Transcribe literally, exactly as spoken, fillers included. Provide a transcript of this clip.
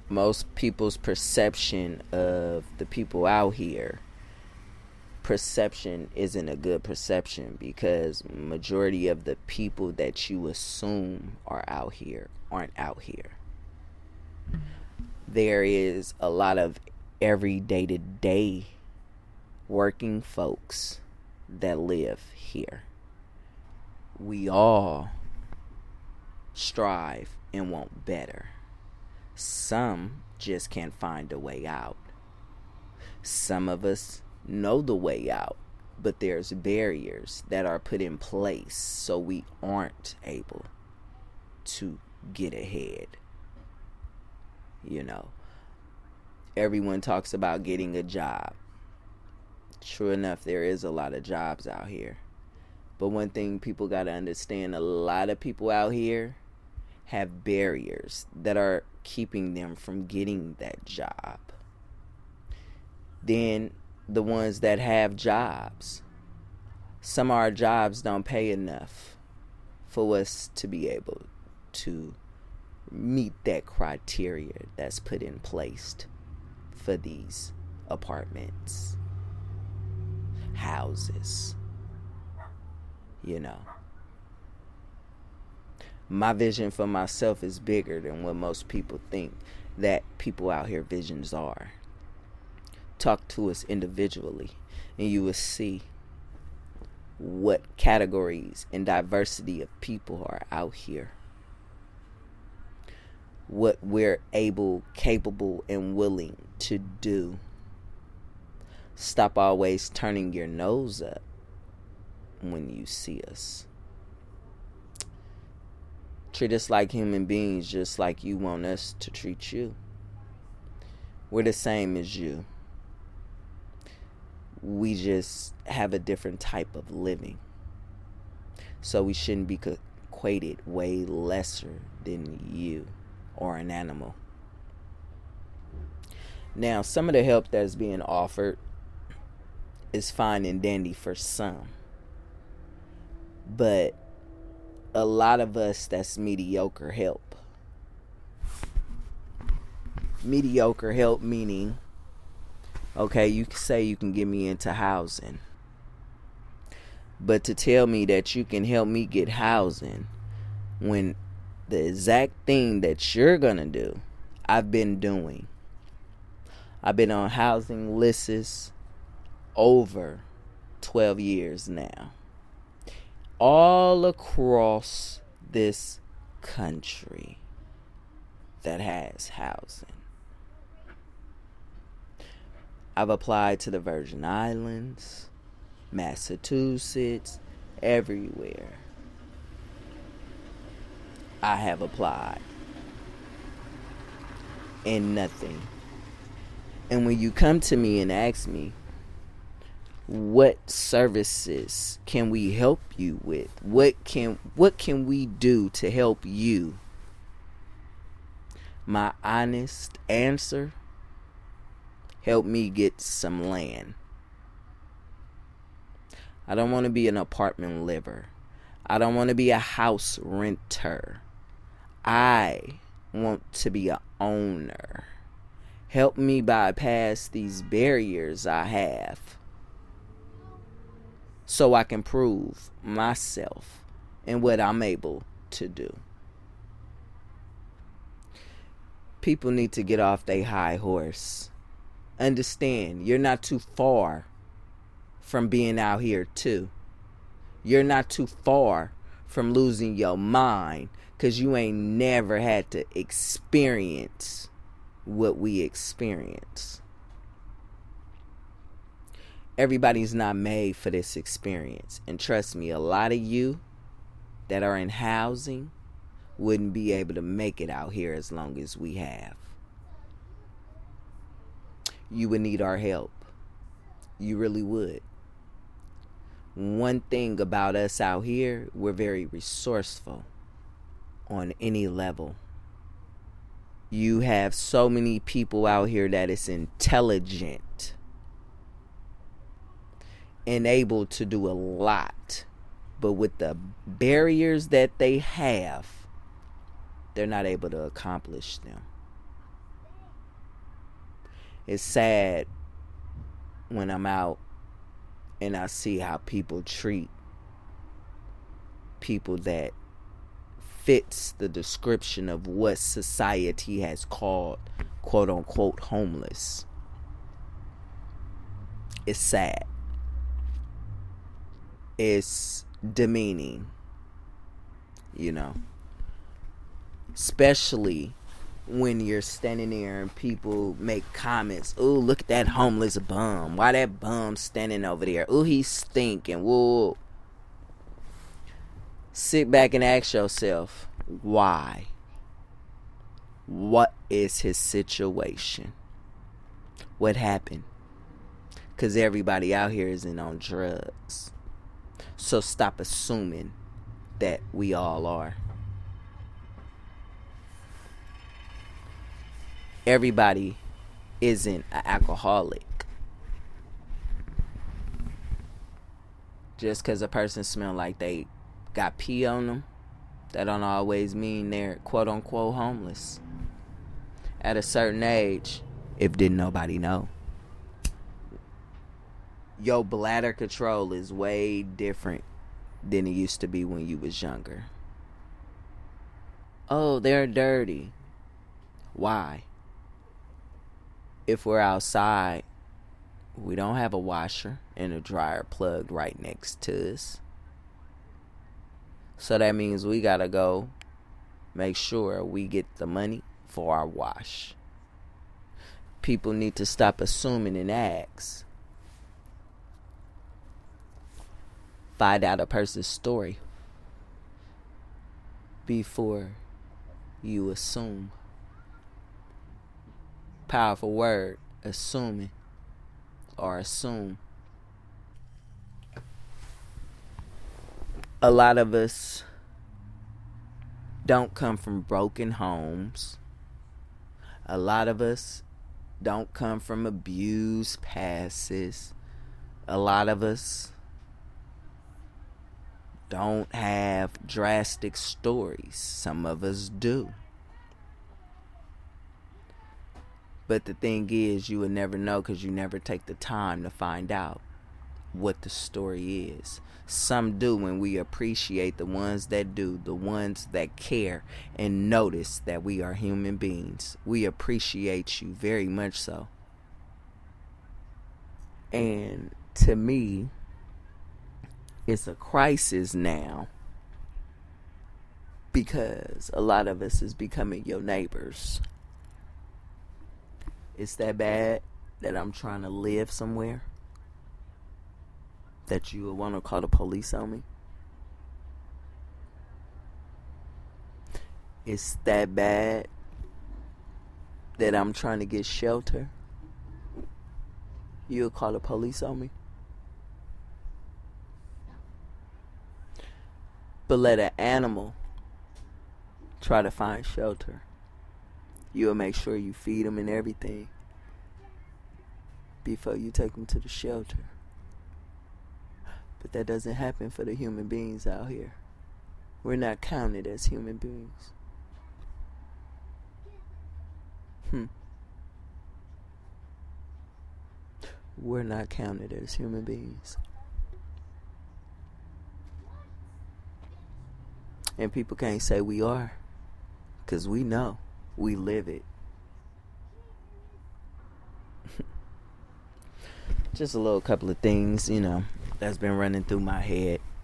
most people's perception of the people out here, perception isn't a good perception, because majority of the people that you assume are out here aren't out here. There is a lot of everyday to day working folks that live here. We all strive and want better. Some just can't find a way out. Some of us know the way out, but there's barriers that are put in place so we aren't able to get ahead. You know, everyone talks about getting a job. True enough, there is a lot of jobs out here. But one thing people got to understand, a lot of people out here have barriers that are keeping them from getting that job. Then the ones that have jobs, some of our jobs don't pay enough for us to be able to meet that criteria that's put in place for these apartments, houses. You know, my vision for myself is bigger than what most people think that people out here visions are. Talk to us individually and you will see what categories and diversity of people are out here. What we're able, capable, and willing to do. Stop always turning your nose up when you see us. Treat us like human beings, just like you want us to treat you. We're the same as you. We just have a different type of living. So we shouldn't be equated way lesser than you or an animal. Now, some of the help that's being offered is fine and dandy for some. But a lot of us, that's mediocre help. Mediocre help meaning, okay, you can say you can get me into housing. But to tell me that you can help me get housing when the exact thing that you're going to do, I've been doing. I've been on housing lists over twelve years now. All across this country that has housing. I've applied to the Virgin Islands, Massachusetts, everywhere. I have applied. And nothing. And when you come to me and ask me, what services can we help you with? What can what can we do to help you? My honest answer, help me get some land. I don't want to be an apartment liver. I don't want to be a house renter. I want to be an owner. Help me bypass these barriers I have, so I can prove myself and what I'm able to do. People need to get off their high horse. Understand, you're not too far from being out here too. You're not too far from losing your mind, because you ain't never had to experience what we experience. Everybody's not made for this experience. And trust me, a lot of you that are in housing wouldn't be able to make it out here as long as we have. You would need our help. You really would. One thing about us out here, we're very resourceful on any level. You have so many people out here that is intelligent and able to do a lot, but with the barriers that they have, they're not able to accomplish them. It's sad when I'm out and I see how people treat people that fits the description of what society has called quote unquote homeless. It's sad. It's demeaning, you know, especially when you're standing there and people make comments. Ooh, look at that homeless bum. Why that bum standing over there? Ooh, he's stinking. Whoa. Sit back and ask yourself, why? What is his situation? What happened? Because everybody out here isn't on drugs. So stop assuming that we all are. Everybody isn't an alcoholic. Just because a person smells like they got pee on them, that don't always mean they're quote unquote homeless. At a certain age, if didn't nobody know, your bladder control is way different than it used to be when you was younger. Oh, they're dirty. Why? If we're outside, we don't have a washer and a dryer plugged right next to us. So that means we gotta go make sure we get the money for our wash. People need to stop assuming and ask. Find out a person's story before you assume. Powerful word, assuming or assume. A lot of us don't come from broken homes. A lot of us don't come from abused pasts. A lot of us don't have drastic stories. Some of us do. But the thing is, you will never know because you never take the time to find out what the story is. Some do, and we appreciate the ones that do, the ones that care and notice that we are human beings. We appreciate you very much so. And to me, it's a crisis now because a lot of us is becoming your neighbors. It's that bad that I'm trying to live somewhere that you would want to call the police on me. It's that bad that I'm trying to get shelter. You'll call the police on me. But let an animal try to find shelter. You'll make sure you feed them and everything before you take them to the shelter. But that doesn't happen for the human beings out here. We're not counted as human beings. Hmm. We're not counted as human beings. And people can't say we are, because we know. We live it. Just a little couple of things, you know, that's been running through my head.